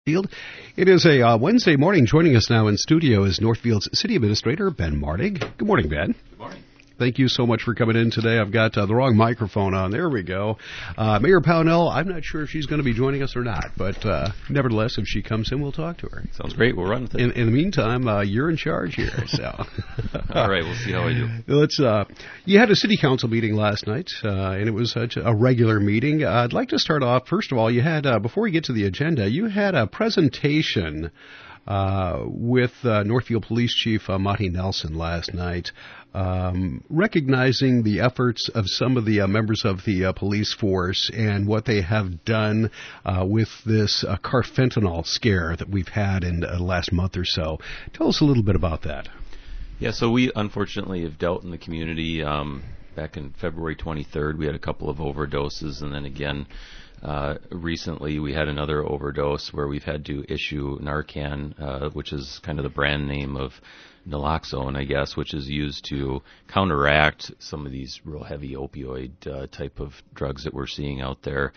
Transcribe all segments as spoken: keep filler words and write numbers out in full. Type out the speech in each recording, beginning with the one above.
Field. It is a uh, Wednesday morning. Joining us now in studio is Northfield's City Administrator, Ben Martig. Good morning, Ben. Good morning. Thank you so much for coming in today. I've got uh, the wrong microphone on. There we go. Uh, Mayor Pownell, I'm not sure if she's going to be joining us or not, but uh, nevertheless, if she comes in, we'll talk to her. Sounds great. We'll run with it. In, in the meantime, uh, you're in charge here. So, all right, we'll see how I do. Let's. Uh, you had a city council meeting last night, uh, and it was a, a regular meeting. Uh, I'd like to start off. First of all, you had uh, before we get to the agenda, you had a presentation uh, with uh, Northfield Police Chief uh, Monty Nelson last night. Um, recognizing the efforts of some of the uh, members of the uh, police force and what they have done uh, with this uh, carfentanil scare that we've had in the last month or so. Tell us a little bit about that. Yeah, so we unfortunately have dealt in the community. Um, back in February twenty-third, we had a couple of overdoses, and then again uh, recently we had another overdose where we've had to issue Narcan, uh, which is kind of the brand name of naloxone, I guess, which is used to counteract some of these real heavy opioid uh, type of drugs that we're seeing out there.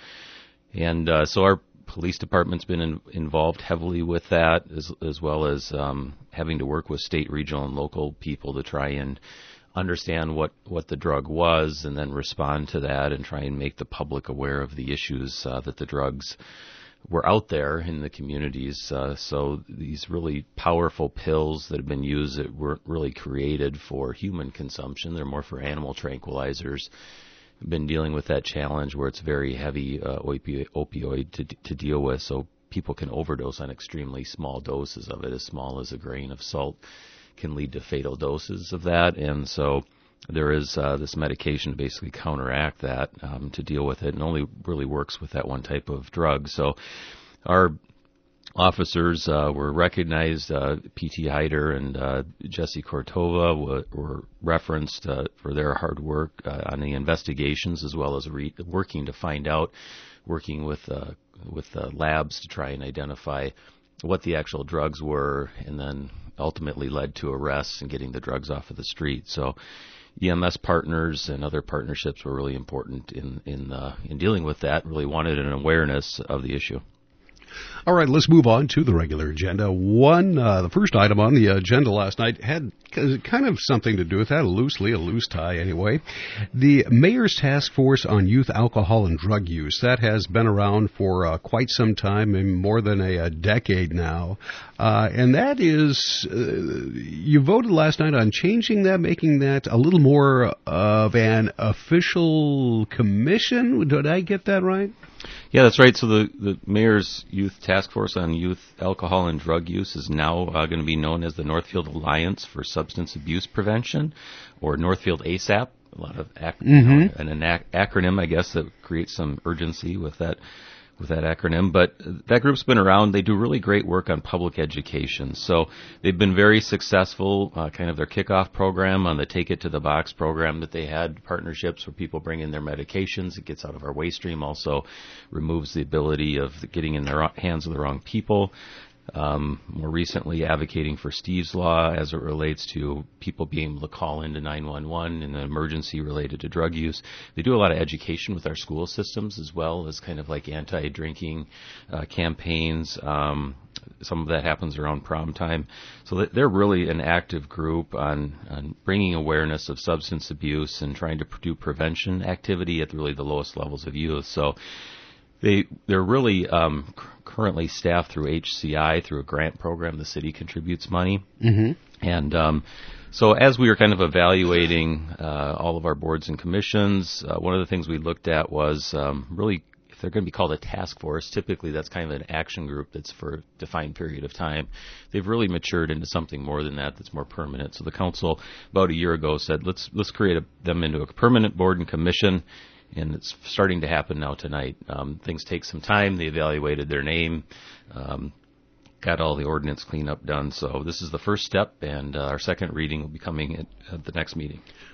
And uh, so our police department's been in, involved heavily with that, as, as well as um, having to work with state, regional, and local people to try and understand what, what the drug was and then respond to that and try and make the public aware of the issues uh, that the drugs were out there in the communities. Uh, so these really powerful pills that have been used that weren't really created for human consumption. They're more for animal tranquilizers. We've been dealing with that challenge where it's very heavy uh, opi- opioid to, to deal with, so people can overdose on extremely small doses of it. As small as a grain of salt can lead to fatal doses of that. And so there is uh, this medication to basically counteract that, um, to deal with it, and only really works with that one type of drug. So our officers uh, were recognized. uh, P T Hyder and uh, Jesse Cortova were, were referenced uh, for their hard work uh, on the investigations, as well as re- working to find out, working with uh, with uh, labs to try and identify what the actual drugs were, and then ultimately led to arrests and getting the drugs off of the street. So E M S partners and other partnerships were really important in in uh, in dealing with that. Really wanted an awareness of the issue. All right, let's move on to the regular agenda. One, uh, the first item on the agenda last night had kind of something to do with that, loosely, a loose tie anyway. The Mayor's Task Force on Youth Alcohol and Drug Use. That has been around for uh, quite some time, maybe more than a, a decade now. Uh, and that is, uh, you voted last night on changing that, making that a little more of an official commission. Did I get that right? Yeah, that's right. So the, the Mayor's Youth Task Force on Youth Alcohol and Drug Use is now uh, going to be known as the Northfield Alliance for Substance Abuse Prevention, or Northfield ASAP. A lot of ac- mm-hmm. you know, an, an ac- acronym, I guess, that creates some urgency with that with that acronym. But that group's been around. They do really great work on public education. So they've been very successful, uh, kind of their kickoff program on the Take It to the Box program that they had, partnerships where people bring in their medications. It gets out of our waste stream, also removes the ability of getting in the hands of the wrong people. Um, more recently, advocating for Steve's Law as it relates to people being able to call into nine one one in an emergency related to drug use. They do a lot of education with our school systems, as well as kind of like anti-drinking uh, campaigns. Um, some of that happens around prom time. So they're really an active group on, on bringing awareness of substance abuse and trying to do prevention activity at really the lowest levels of youth. So They, they're really um, c- currently staffed through H C I, through a grant program. The city contributes money. Mm-hmm. And um, so as we were kind of evaluating uh, all of our boards and commissions, uh, one of the things we looked at was um, really, if they're going to be called a task force, typically that's kind of an action group that's for a defined period of time. They've really matured into something more than that, that's more permanent. So the council about a year ago said, let's let's create a, them into a permanent board and commission. And it's starting to happen now tonight. Um, things take some time. They evaluated their name, um, got all the ordinance cleanup done. So this is the first step, and uh, our second reading will be coming at, at the next meeting.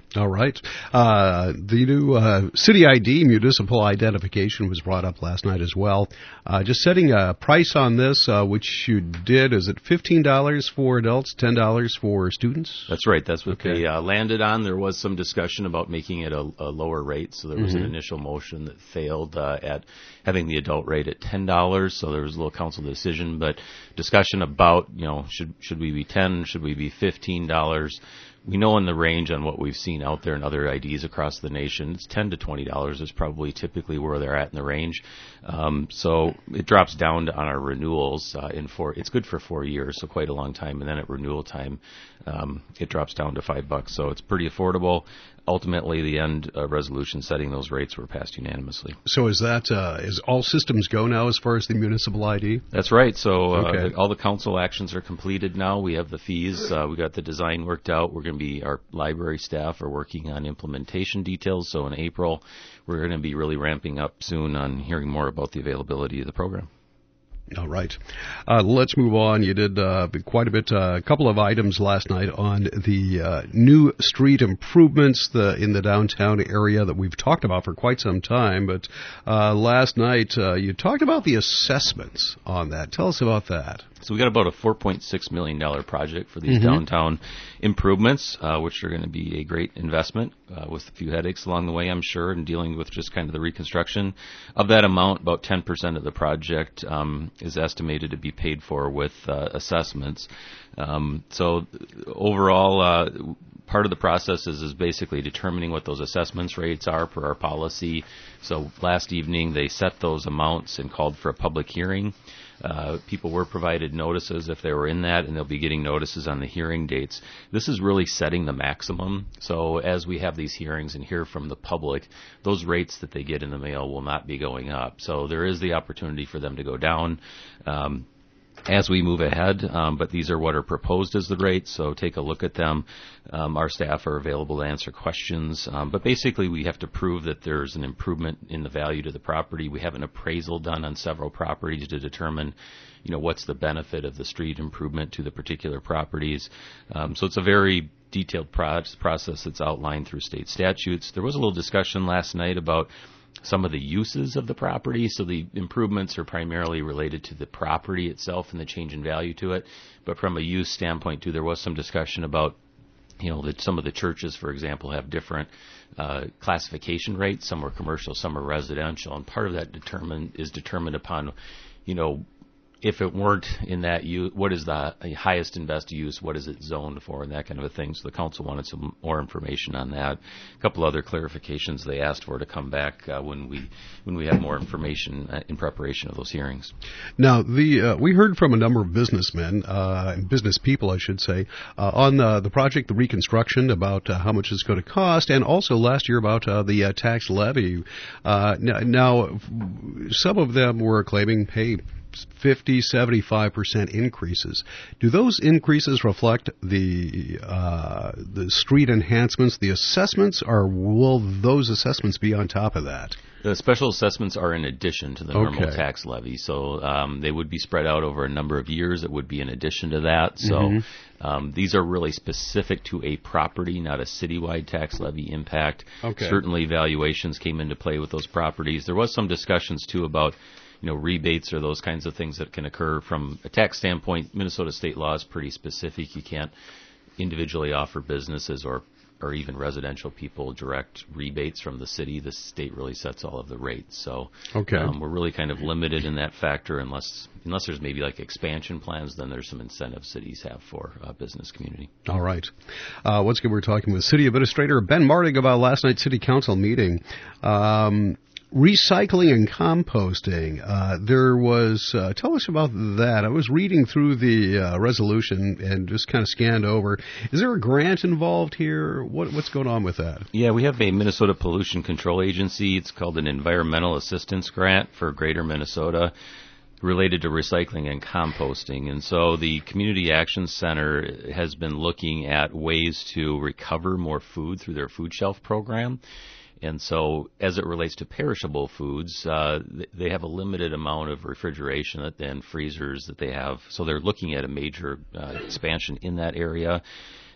All right. Uh, the new uh, City I D, municipal identification, was brought up last night as well. Uh, just setting a price on this, uh, which you did. Is it fifteen dollars for adults, ten dollars for students? That's right. That's what Okay. they uh, landed on. There was some discussion about making it a, a lower rate, so there was Mm-hmm. an initial motion that failed uh, at having the adult rate at ten dollars. So there was a little council decision, but discussion about, you know, should should we be ten, should we be fifteen dollars? We know in the range on what we've seen out there in other I Ds across the nation, it's ten to twenty dollars is probably typically where they're at in the range. Um, so it drops down to, on our renewals uh, in four. It's good for four years, so quite a long time. And then at renewal time, um, it drops down to five bucks. So it's pretty affordable. Ultimately, the end uh, resolution setting those rates were passed unanimously. So is that uh, is all systems go now as far as the municipal I D? That's right. So uh, Okay. the, all the council actions are completed now. We have the fees. Uh, we got the design worked out. We're going to be, our library staff are working on implementation details. So in April, we're going to be really ramping up soon on hearing more about the availability of the program. All right. Uh, let's move on. You did uh, quite a bit, uh, a couple of items last night on the uh, new street improvements the, in the downtown area that we've talked about for quite some time. But uh, last night uh, you talked about the assessments on that. Tell us about that. So we got about a four point six million dollars project for these Mm-hmm. downtown improvements, uh, which are going to be a great investment uh, with a few headaches along the way, I'm sure, and dealing with just kind of the reconstruction. Of that amount, about ten percent of the project um, is estimated to be paid for with uh, assessments. Um, so overall, uh, part of the process is, is basically determining what those assessments rates are per our policy. So last evening, they set those amounts and called for a public hearing. Uh, people were provided notices if they were in that, and they'll be getting notices on the hearing dates. This is really setting the maximum. So as we have these hearings and hear from the public, those rates that they get in the mail will not be going up. So there is the opportunity for them to go down um, as we move ahead, um, but these are what are proposed as the rates, so take a look at them. Um, our staff are available to answer questions, um, but basically we have to prove that there's an improvement in the value to the property. We have an appraisal done on several properties to determine, you know, what's the benefit of the street improvement to the particular properties. Um, so it's a very detailed pro- process that's outlined through state statutes. There was a little discussion last night about some of the uses of the property. So the improvements are primarily related to the property itself and the change in value to it. But from a use standpoint, too, there was some discussion about, you know, that some of the churches, for example, have different uh, classification rates. Some are commercial, some are residential. And part of that determine, is determined upon, you know, if it weren't in that use, what is the highest and best use? What is it zoned for, and that kind of a thing. So the council wanted some more information on that. A couple other clarifications they asked for to come back uh, when we when we have more information uh, in preparation of those hearings. Now, the uh, we heard from a number of businessmen, uh, and business people, I should say, uh, on the, the project, the reconstruction, about uh, how much it's going to cost, and also last year about uh, the uh, tax levy. Uh, now, now, some of them were claiming, hey, fifty, seventy-five percent increases. Do those increases reflect the uh, the street enhancements, the assessments, or will those assessments be on top of that? The special assessments are in addition to the normal Okay. tax levy, so um, they would be spread out over a number of years. It would be in addition to that. So Mm-hmm. um, these are really specific to a property, not a citywide tax levy impact. Okay. Certainly valuations came into play with those properties. There was some discussions, too, about, you know, rebates or those kinds of things that can occur from a tax standpoint. Minnesota state law is pretty specific. You can't individually offer businesses or or even residential people direct rebates from the city. The state really sets all of the rates. So Okay. um, we're really kind of limited in that factor unless unless there's maybe like expansion plans, then there's some incentives cities have for uh, business community. All right. Uh, once again, we're talking with City Administrator Ben Martig about last night's City Council meeting. Um, recycling and composting. Uh, there was, uh, tell us about that. I was reading through the uh, resolution and just kind of scanned over. Is there a grant involved here? What, what's going on with that? Yeah, we have a Minnesota Pollution Control Agency. It's called an Environmental Assistance Grant for Greater Minnesota, related to recycling and composting. And so the Community Action Center has been looking at ways to recover more food through their food shelf program. And so as it relates to perishable foods, uh, they have a limited amount of refrigeration and freezers that they have. So they're looking at a major uh, expansion in that area.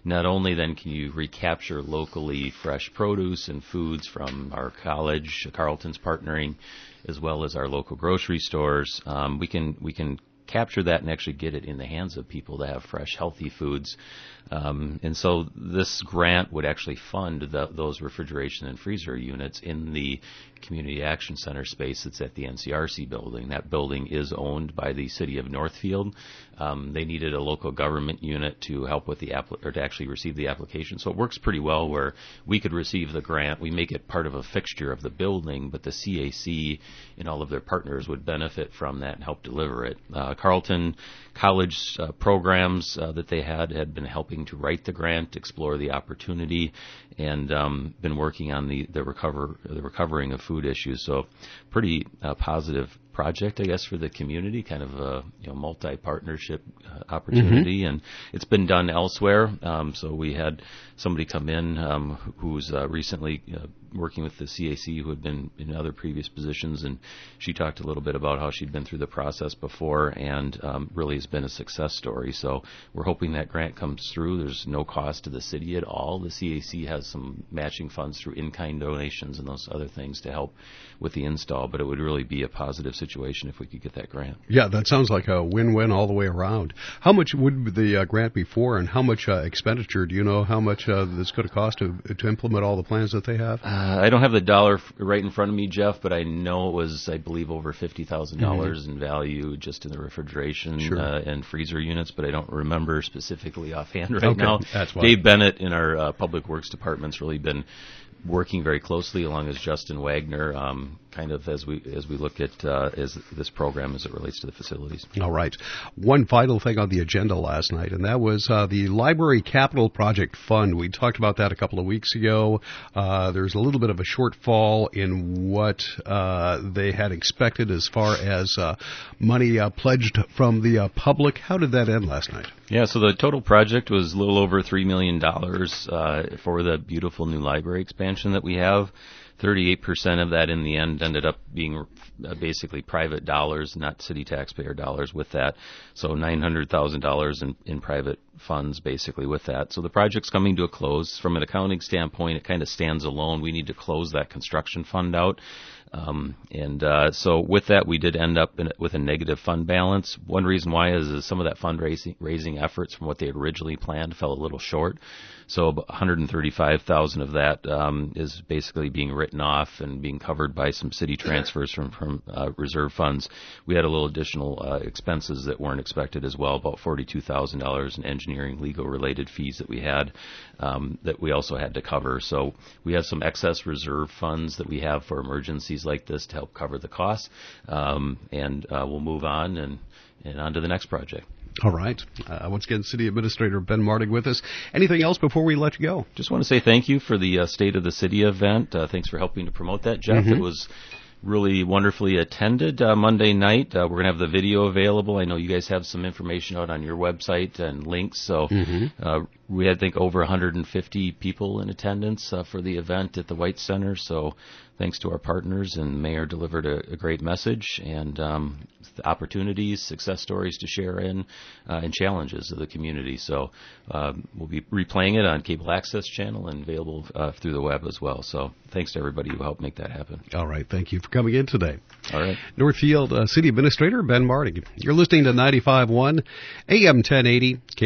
not only then can you recapture locally fresh produce and foods from our college, Carleton's partnering, as well as our local grocery stores, um, we can we can capture that and actually get it in the hands of people to have fresh, healthy foods. Um, and so this grant would actually fund the, those refrigeration and freezer units in the Community Action Center space that's at the N C R C building. That building is owned by the city of Northfield. Um, they needed a local government unit to help with the appli- or to actually receive the application. So it works pretty well where we could receive the grant. We make it part of a fixture of the building, but the C A C and all of their partners would benefit from that and help deliver it. Uh, Carleton College uh, programs uh, that they had had been helping to write the grant, explore the opportunity, and um, been working on the the recover the recovering of food issues. So, pretty uh, positive project, I guess, for the community, kind of a you know multi-partnership uh, opportunity, mm-hmm. and it's been done elsewhere. Um, so we had somebody come in um, who's uh, recently uh, working with the C A C who had been in other previous positions, and she talked a little bit about how she'd been through the process before, and um, really has been a success story. So we're hoping that grant comes through. There's no cost to the city at all. The C A C has some matching funds through in-kind donations and those other things to help with the install, but it would really be a positive situation if we could get that grant. Yeah, that sounds like a win-win all the way around. How much would the uh, grant be for, and how much uh, expenditure? Do you know how much uh, this could cost to to implement all the plans that they have? Uh, I don't have the dollar f- right in front of me, Jeff, but I know it was, I believe, over fifty thousand dollars mm-hmm. in value just in the refrigeration sure. uh, and freezer units, but I don't remember specifically offhand right okay. now. That's why. Dave Bennett in our uh, Public Works Department's really been working very closely along as Justin Wagner, um, kind of as we as we look at uh, as this program as it relates to the facilities. All right. One final thing on the agenda last night, and that was uh, the Library Capital Project Fund. We talked about that a couple of weeks ago. Uh, there's a little bit of a shortfall in what uh, they had expected as far as uh, money uh, pledged from the uh, public. How did that end last night? Yeah, so the total project was a little over three million dollars uh, for the beautiful new library expansion that we have. thirty-eight percent of that in the end ended up being uh, basically private dollars, not city taxpayer dollars with that. So nine hundred thousand dollars in, in private funds basically with that. So the project's coming to a close. From an accounting standpoint, it kind of stands alone. We need to close that construction fund out. Um, and uh, so with that, we did end up in, with a negative fund balance. One reason why is, is some of that fundraising raising efforts from what they had originally planned fell a little short. So one hundred thirty-five thousand dollars of that um, is basically being written off and being covered by some city transfers from, from uh, reserve funds. We had a little additional uh, expenses that weren't expected as well, about forty-two thousand dollars in engineering, legal-related fees that we had um, that we also had to cover. So we have some excess reserve funds that we have for emergencies like this to help cover the costs, um, and uh, we'll move on and, and on to the next project. All right. Uh, once again, City Administrator Ben Mardig with us. Anything else before we let you go? Just want to say thank you for the uh, State of the City event. Uh, thanks for helping to promote that, Jeff. Mm-hmm. It was really wonderfully attended uh, Monday night. Uh, we're going to have the video available. I know you guys have some information out on your website and links. So mm-hmm. uh, we had, I think, over one hundred fifty people in attendance uh, for the event at the White Center. So thanks to our partners, and the mayor delivered a, a great message and um, the opportunities, success stories to share in, uh, and challenges of the community. So uh, we'll be replaying it on Cable Access Channel and available uh, through the web as well. So thanks to everybody who helped make that happen. All right. Thank you for coming in today. All right. Northfield uh, City Administrator Ben Mardig. You're listening to ninety-five point one A M ten eighty.